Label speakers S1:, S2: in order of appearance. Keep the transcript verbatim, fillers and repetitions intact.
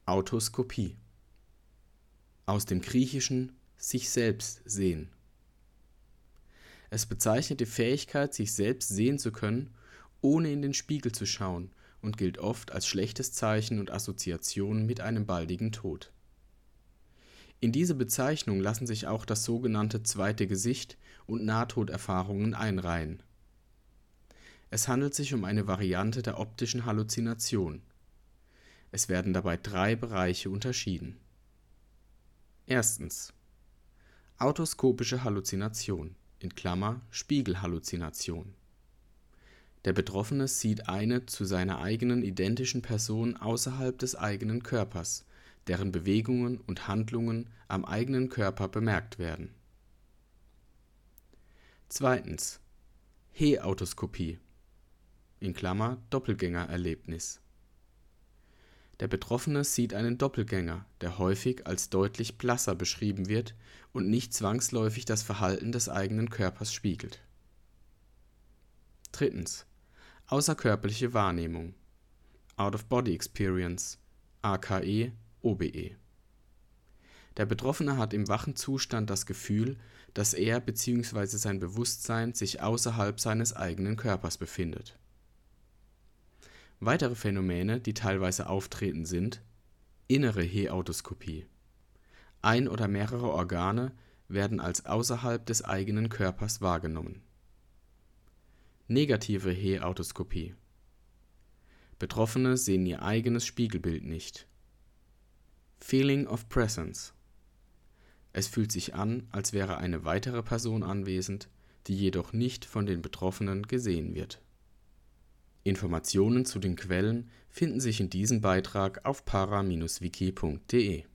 S1: Autoskopie. Aus dem Griechischen sich selbst sehen. Es bezeichnet die Fähigkeit, sich selbst sehen zu können, ohne in den Spiegel zu schauen, und gilt oft als schlechtes Zeichen und Assoziation mit einem baldigen Tod. In diese Bezeichnung lassen sich auch das sogenannte zweite Gesicht und Nahtoderfahrungen einreihen. Es handelt sich um eine Variante der optischen Halluzination. Es werden dabei drei Bereiche unterschieden. Erstens. Autoskopische Halluzination in Klammer Spiegelhalluzination. Der Betroffene sieht eine zu seiner eigenen identischen Person außerhalb des eigenen Körpers, deren Bewegungen und Handlungen am eigenen Körper bemerkt werden. Zweitens. He-Autoskopie in Klammer Doppelgängererlebnis. Der Betroffene sieht einen Doppelgänger, der häufig als deutlich blasser beschrieben wird und nicht zwangsläufig das Verhalten des eigenen Körpers spiegelt. Drittens. Außerkörperliche Wahrnehmung Out-of-Body Experience, aka O B E. Der Betroffene hat im wachen Zustand das Gefühl, dass er bzw. sein Bewusstsein sich außerhalb seines eigenen Körpers befindet. Weitere Phänomene, die teilweise auftreten, sind: innere He-Autoskopie. Ein oder mehrere Organe werden als außerhalb des eigenen Körpers wahrgenommen. Negative He-Autoskopie. Betroffene sehen ihr eigenes Spiegelbild nicht. Feeling of Presence. Es fühlt sich an, als wäre eine weitere Person anwesend, die jedoch nicht von den Betroffenen gesehen wird. Informationen zu den Quellen finden sich in diesem Beitrag auf para Bindestrich wiki punkt de.